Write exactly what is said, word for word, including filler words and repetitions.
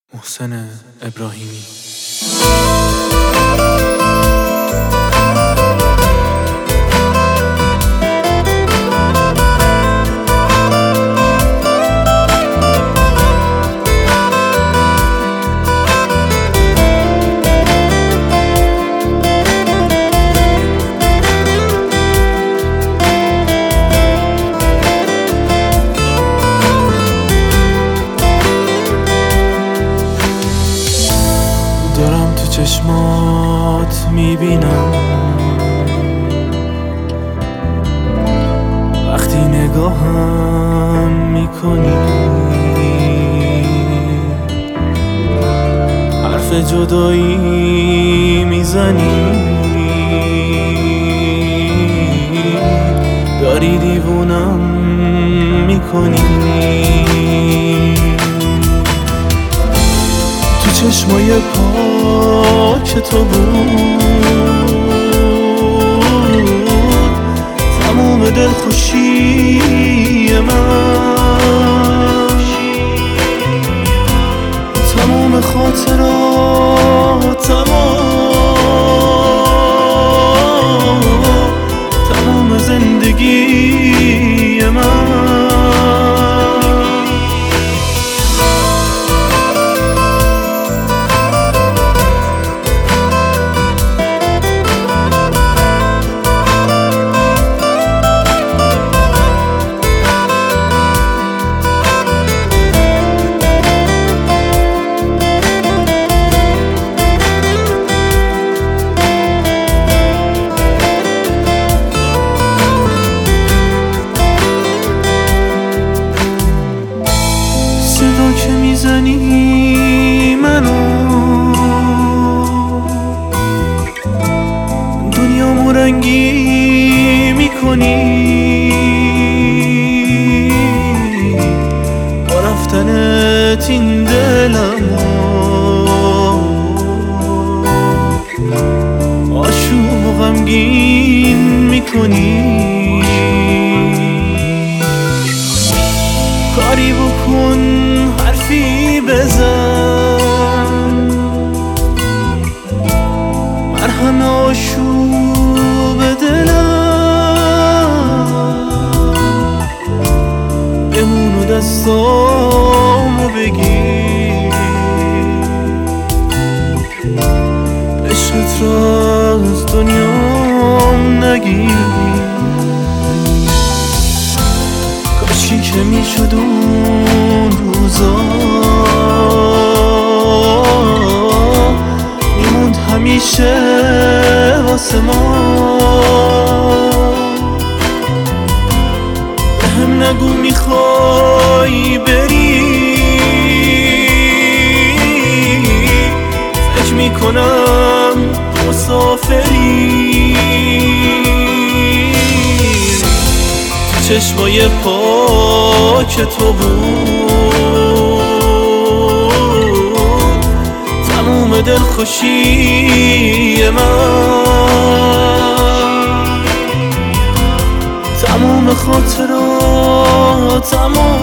محسن ابراهیمی. دارم تو چشمات میبینم وقتی نگاهم میکنی، حرف جدایی میزنی، داری دیوونم میکنی. چشمای پاک تو بود تمام دلخوشی من، تمام خاطرات، تمام تمام زندگی من. صدا که میزنی منو دنیامو رنگی میکنی، با رفتنت این دلمو آشوب و غمگین میکنی. کاری بکن، حرفی بزن، مرهم آشوب دلم بمون و دستامو بگیر، عشقت را از دنیام نگیر. کاشکی که میشد اون روزا میموند همیشه واسه ما. بهم نگو میخوای بری، فکر میکنم مسافری. چشمای پاک تو بود تموم دلخوشی من، تموم خاطرات، تموم